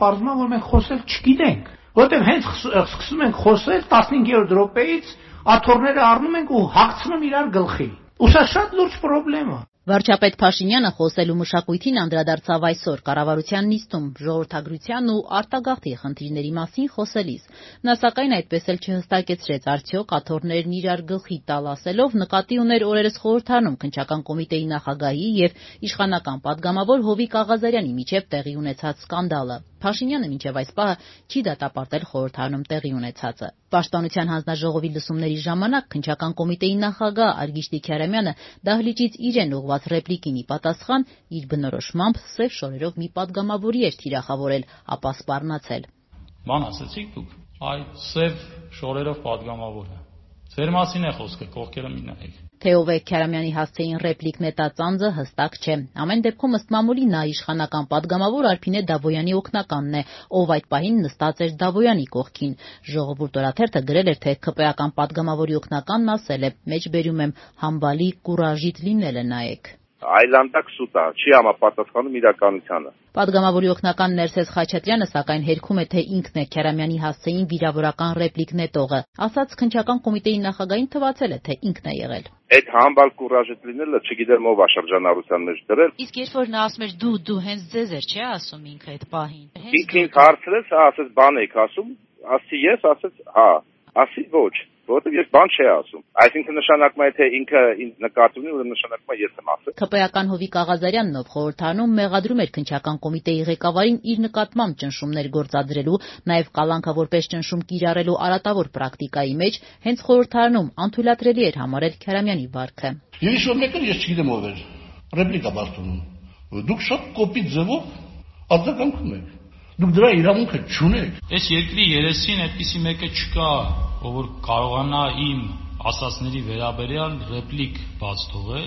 պարզվում է, որ մենք խոսել չգիտենք, որովհետև հենց սկսում ենք խոսել 15-րդ րոպեից աթոռները առնում ենք ու հագցնում իրար գլխի։ Ու սա շատ լուրջ խնդրեմ է։ Վարչապետ Փաշինյանը խոսելու մշակույթին անդրադարձավ այսօր կառավարության նիստում ժողովրդագրության ու արտագաղթի խնդիրների մասին խոսելիս։ Նա սակայն այդպես էլ չհստակեցրեց, արդյոք աթոռներն իրար գլխի տալ ասելով նկատի ուներ օրերս խորհրդարանում քննչական կոմիտեի նախագահի եւ իշխանական падգամավոր Հովիկ Աղազարյանի միջև տեղի ունեցած սկանդալը։ Փաշինյանը մինչև այս պահը չի դատապարտել խորհրդարանում տեղի ունեցածը։ Պաշտպանության հանձնաժողովի լսումների ժամանակ քննչական կոմիտեի նախագահ Արգիշտի Քյարամյանը դահլիճից իրեն ուղղված ռեպլիկին ի պատասխան իր բնորոշմամբ սև շորերով մի падգամավորի էր թիրախավորել, ապա սպառնացել։ Ման ասեցիք դուք, այ սև շորերով падգամավորը։ Ձեր մասին է խոսքը, կողքերը մի նայեք։ Թե ով է Քյարամյանի հասցեին ռեպլիկ նետած անձը հստակ չէ։ Ամեն դեպքում ըստ մամուլի նա իշխանական падգամավոր Արփինե Դավոյանի օգնականն է, ով այդ պահին նստած էր Դավոյանի կողքին։ Ժողովուրդ օրաթերթը գրել էր, թե ԿՊ-ական падգամավորի օգնականն ասել է. «Մեջբերում եմ, համբալի կուրաժիտ լինելը նայեք»։ Այլանդակ սուտ է, չի համապատասխանում իրականությանը։ Падգամավորի օգնական Ներսես Խաչատրյանը սակայն հերքում է, թե ինքն է Քյարամյանի հասցեին վիրավորական ռեպլիկ նետողը։ Ասաց քննչական կոմիտեի նախագահին թվացել է, թե ինքն է եղել։ Այդ համբալ կուրաժիտ լինելը չգիտեմ ով է շրջանառության մեջ դրել։ Իսկ երբ որ նա ասում էր դու հենց ձեզ էր, չէ՞ ասում ինքը այդ պահին։ Ինքն ինձ հարցրեց, ասեց բան եք ասում, ասի ես, ասեց հա, ասի ոչ, որովհետև ես բան չի ասում։ Այսինքն նշանակում է թե ինքը ինձ նկատի ունի, ուրեմն նշանակում է ես եմ ասել։ ԿՊ-ական Հովիկ Աղազարյանն ով խորհրդարանում մեղադրում էր քննչական կոմիտեի ղեկավարին իր նկատմամբ ճնշումներ գործադրելու, նաև կալանքը որպես ճնշում կիրառելու արատավոր պրակտիկայի մեջ, հենց խորհրդարանում անթույլատրելի էր համարել Քյարամյանի վարքը։ Ես որ մեկը ես չգիտեմ ով էր, ռեպլիկա բարձրանում։ Դուք շատ կոպիտ ձևով արձագանքում եք։ Դուք դրա իրավունքը չունեք։ Այս երկրի երեսին այդպիսի մեկը չկա, ով որ կարողանա իմ ասածների վերաբերյալ ռեպլիկ բաց թողել,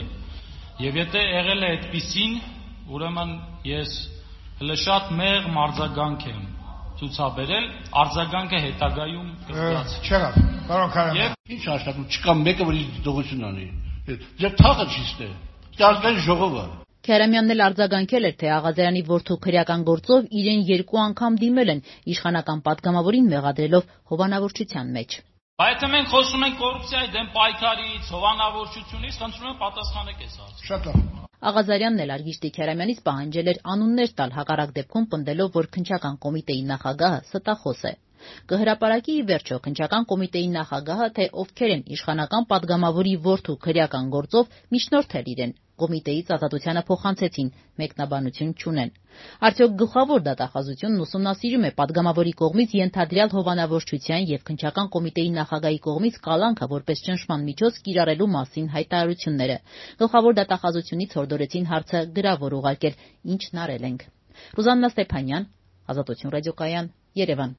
եւ եթե եղել է այդպիսին, ուրեմն ես հələ շատ մեղմ արձագանք եմ ցուցաբերել, արձագանքը հետագայում կստացվի։ Չեղավ, պարոն Քարամյան։ Ինչ աշխատում, չկա մեկը, որ իր դողություն անի։ Ձեր թաղը չի ստե։ Ազգային ժողովը։ Քյարամյանն էլ արձագանքել էր, թե Աղազարյանի որդու քրեական գործով իրեն 2 անգամ դիմել են իշխանական падգամավորին մեղադրելով հովանավորչության մեջ։ Բայց մենք խոսում ենք կոռուպցիայի դեմ պայքարից, հովանավորչությունից, խնդրում եմ պատասխանեք այս հարցին։ Շատ լավ։ Աղազարյանն էլ Արգիշտի Քյարամյանից պահանջել էր անուններ տալ, հակառակ դեպքում պնդելով, որ քննչական կոմիտեի նախագահը ստախոս է։ Կհրապարակի ի վերջո քննչական կոմիտեի նախագահը, թե ովքեր են իշխանական падգամավորի որդու քրեական գործով միջնորդել իրեն։ Կոմիտեից ազատությանը փոխանցեցին, մեկնաբանություն չունեն։ Արդյոք գլխավոր դատախազությունն ուսումնասիրում է падգամավորի կողմից ենթադրյալ հովանավորչության եւ քննչական կոմիտեի նախագահի կողմից կալանքը որպես ճնշման միջոց կիրառելու մասին հայտարարությունները։ Գլխավոր դատախազությունից հորդորեցին հարցը գրավոր ուղարկել, ինչն արել ենք։ Ռուզաննա Ստեփանյան, Ազատություն ռադիոկայան, Երևան։